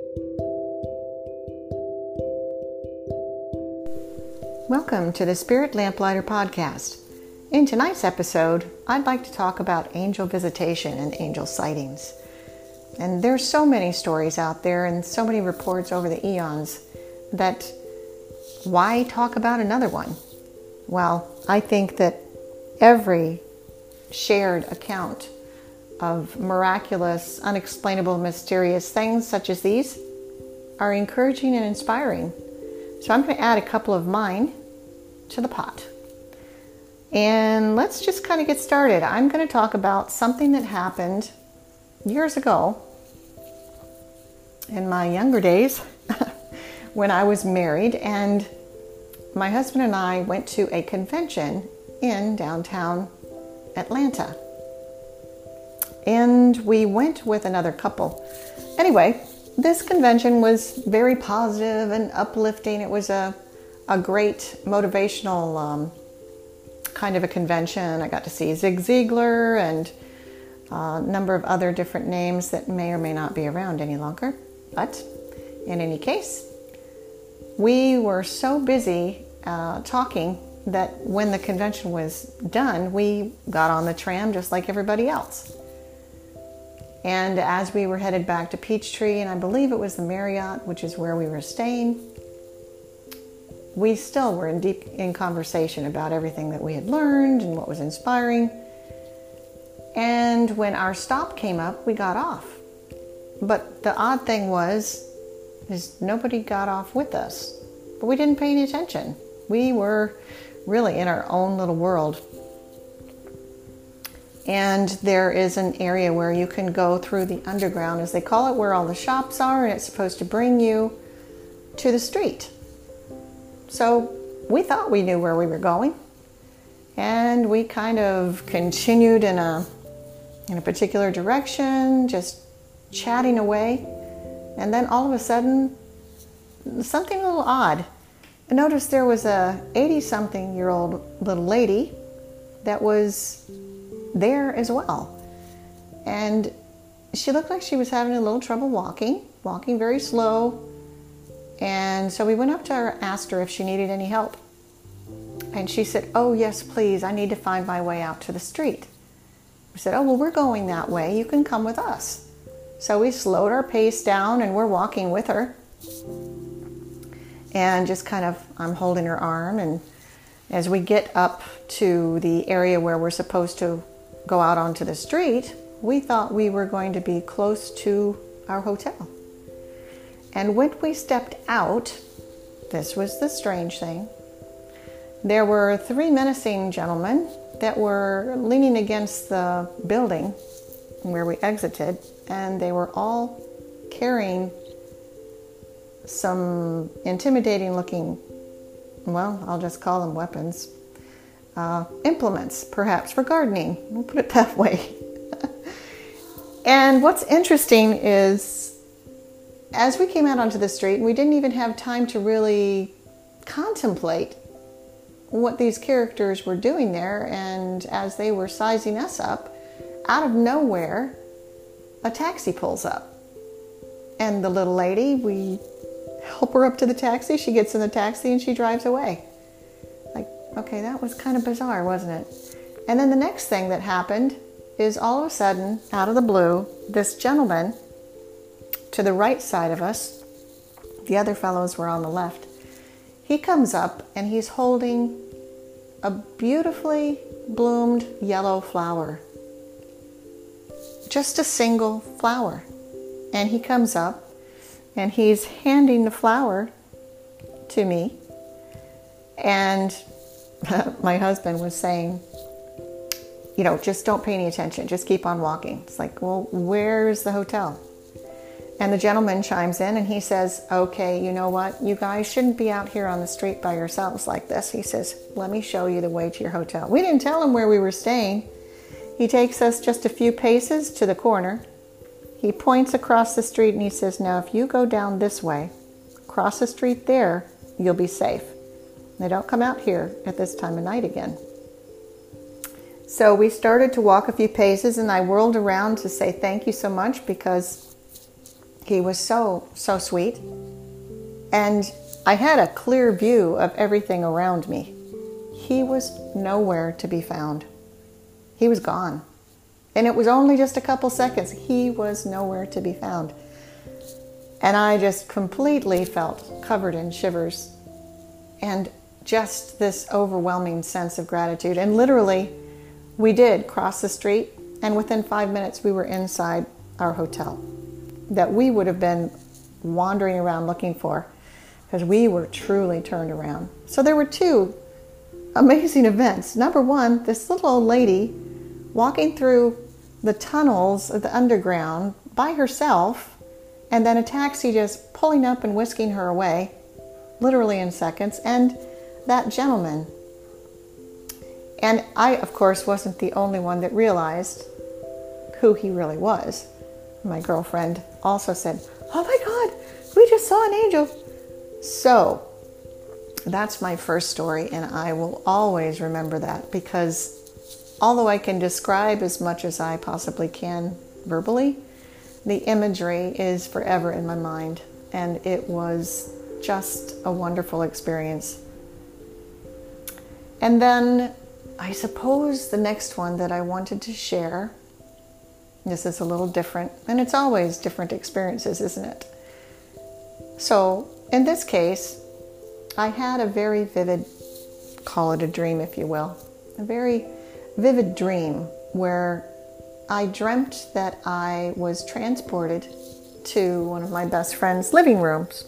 Welcome to the Spirit Lamplighter Podcast. In tonight's episode, I'd like to talk about angel visitation and angel sightings. And there's so many stories out there and so many reports over the eons that why talk about another one? Well, I think that every shared account of miraculous, unexplainable, mysterious things such as these are encouraging and inspiring. So I'm going to add a couple of mine to the pot. And let's just kind of get started. I'm going to talk about something that happened years ago in my younger days when I was married, and my husband and I went to a convention in downtown Atlanta. And we went with another couple. Anyway, this convention was very positive and uplifting. It was a great motivational kind of a convention. I got to see Zig Ziglar and a number of other different names that may or may not be around any longer. But in any case, we were so busy talking that when the convention was done, we got on the tram just like everybody else. And as we were headed back to Peachtree, and I believe it was the Marriott, which is where we were staying, we still were deep in conversation about everything that we had learned and what was inspiring. And when our stop came up, we got off. But the odd thing is nobody got off with us. But we didn't pay any attention. We were really in our own little world. And there is an area where you can go through the underground, as they call it, where all the shops are, and it's supposed to bring you to the street. So we thought we knew where we were going, and we kind of continued in a particular direction, just chatting away. And then all of a sudden, something a little odd. I noticed there was a 80-something-year-old little lady that was there as well. And she looked like she was having a little trouble walking very slow. And so we went up to her, asked her if she needed any help. And she said, "Oh, yes, please. I need to find my way out to the street." We said, "Oh, well, we're going that way. You can come with us." So we slowed our pace down and we're walking with her. And just kind of, I'm holding her arm. And as we get up to the area where we're supposed to go out onto the street, we thought we were going to be close to our hotel. And when we stepped out, this was the strange thing. There were 3 menacing gentlemen that were leaning against the building where we exited, and they were all carrying some intimidating looking, well, I'll just call them weapons, implements perhaps for gardening. We'll put it that way. And what's interesting is, as we came out onto the street, we didn't even have time to really contemplate what these characters were doing there. And as they were sizing us up, out of nowhere, a taxi pulls up. And the little lady, we help her up to the taxi. She gets in the taxi and she drives away. Like, okay, that was kind of bizarre, wasn't it? And then the next thing that happened is all of a sudden, out of the blue, this gentleman to the right side of us, the other fellows were on the left, he comes up and he's holding a beautifully bloomed yellow flower. Just a single flower. And he comes up and he's handing the flower to me. And my husband was saying, just don't pay any attention. Just keep on walking. It's like, well, where's the hotel? And the gentleman chimes in and he says, "Okay, you know what? You guys shouldn't be out here on the street by yourselves like this." He says, "Let me show you the way to your hotel." We didn't tell him where we were staying. He takes us just a few paces to the corner. He points across the street and he says, "Now, if you go down this way, cross the street there, you'll be safe. They don't come out here at this time of night again." So we started to walk a few paces and I whirled around to say thank you so much, because He was so sweet. And I had a clear view of everything around me. He was nowhere to be found. He was gone. And it was only just a couple seconds. He was nowhere to be found. And I just completely felt covered in shivers and just this overwhelming sense of gratitude. And literally, we did cross the street, and within 5 minutes, we were inside our hotel that we would have been wandering around looking for, because we were truly turned around. So there were two amazing events. Number one, this little old lady walking through the tunnels of the underground by herself, and then a taxi just pulling up and whisking her away, literally in seconds, and that gentleman. And I, of course, wasn't the only one that realized who he really was. My girlfriend also said, "Oh my God, we just saw an angel." So that's my first story, and I will always remember that, because although I can describe as much as I possibly can verbally, the imagery is forever in my mind, and it was just a wonderful experience. And then I suppose the next one that I wanted to share, this is a little different, and it's always different experiences, isn't it? So in this case, I had a very vivid, call it a dream if you will, a very vivid dream where I dreamt that I was transported to one of my best friend's living rooms.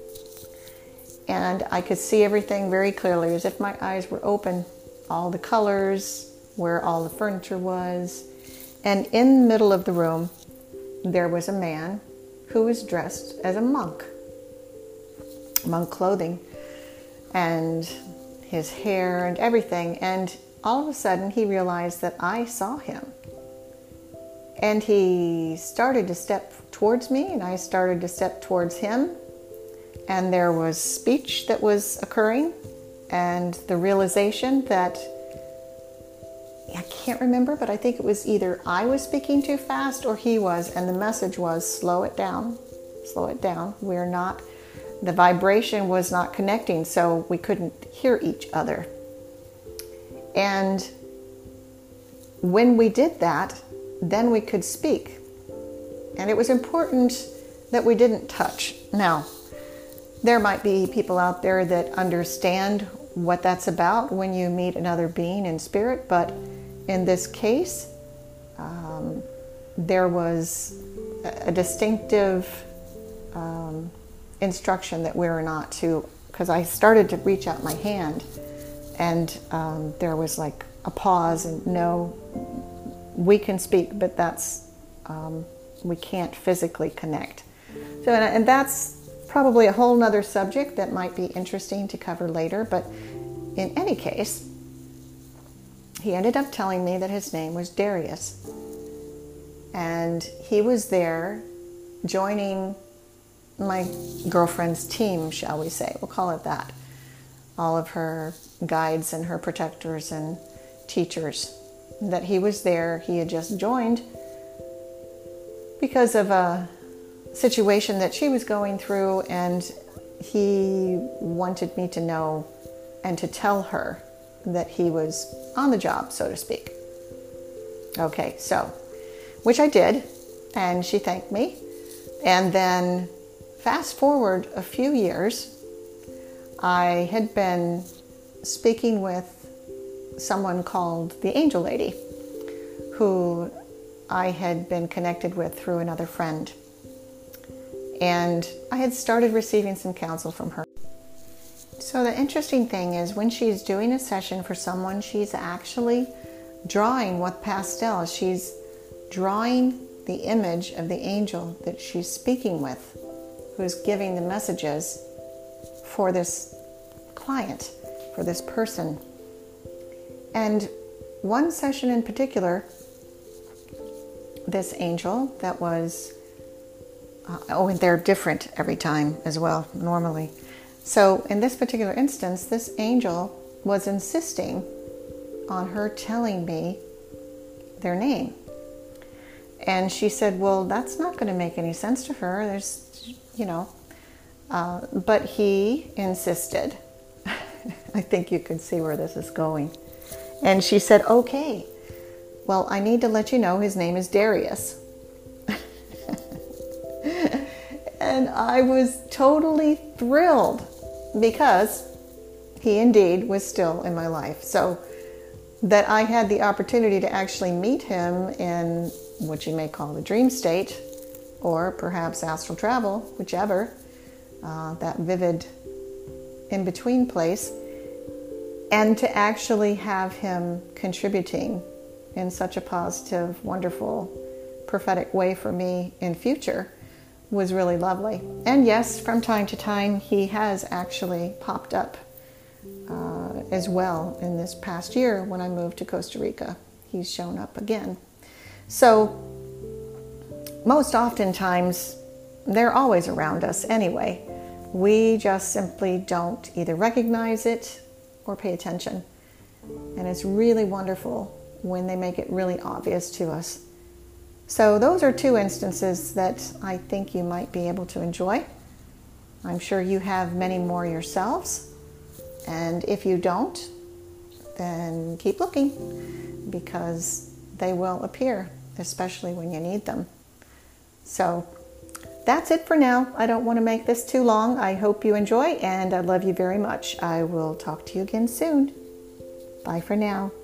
And I could see everything very clearly, as if my eyes were open, all the colors, where all the furniture was. And in the middle of the room, there was a man who was dressed as a monk clothing, and his hair and everything. And all of a sudden, he realized that I saw him. And he started to step towards me, and I started to step towards him. And there was speech that was occurring, and the realization that, I can't remember, but I think it was either I was speaking too fast or he was, and the message was, slow it down, we're not, the vibration was not connecting, so we couldn't hear each other. And when we did that, then we could speak. And it was important that we didn't touch. Now, there might be people out there that understand what that's about when you meet another being in spirit, but in this case, there was a distinctive instruction that we were not to, because I started to reach out my hand, and there was like a pause, and no, we can speak, but that's, we can't physically connect. So, and that's probably a whole nother subject that might be interesting to cover later, but in any case, he ended up telling me that his name was Darius. And he was there joining my girlfriend's team, shall we say. We'll call it that. All of her guides and her protectors and teachers. That he was there. He had just joined because of a situation that she was going through, and he wanted me to know and to tell her that he was on the job, so to speak. Okay, so, which I did, and she thanked me. And then fast forward a few years, I had been speaking with someone called the Angel Lady, who I had been connected with through another friend. And I had started receiving some counsel from her. So the interesting thing is, when she's doing a session for someone, she's actually drawing with pastels. She's drawing the image of the angel that she's speaking with, who's giving the messages for this client, for this person. And one session in particular, this angel that was, and they're different every time as well, normally. So in this particular instance, this angel was insisting on her telling me their name. And she said, well, that's not going to make any sense to her. But he insisted. I think you can see where this is going. And she said, okay, well, I need to let you know his name is Darius. And I was totally thrilled because he indeed was still in my life. So that I had the opportunity to actually meet him in what you may call the dream state, or perhaps astral travel, whichever, that vivid in-between place, and to actually have him contributing in such a positive, wonderful, prophetic way for me in future was really lovely. And yes, from time to time, he has actually popped up as well in this past year when I moved to Costa Rica. He's shown up again. So most oftentimes, they're always around us anyway. We just simply don't either recognize it or pay attention. And it's really wonderful when they make it really obvious to us. So those are two instances that I think you might be able to enjoy. I'm sure you have many more yourselves. And if you don't, then keep looking, because they will appear, especially when you need them. So that's it for now. I don't want to make this too long. I hope you enjoy, and I love you very much. I will talk to you again soon. Bye for now.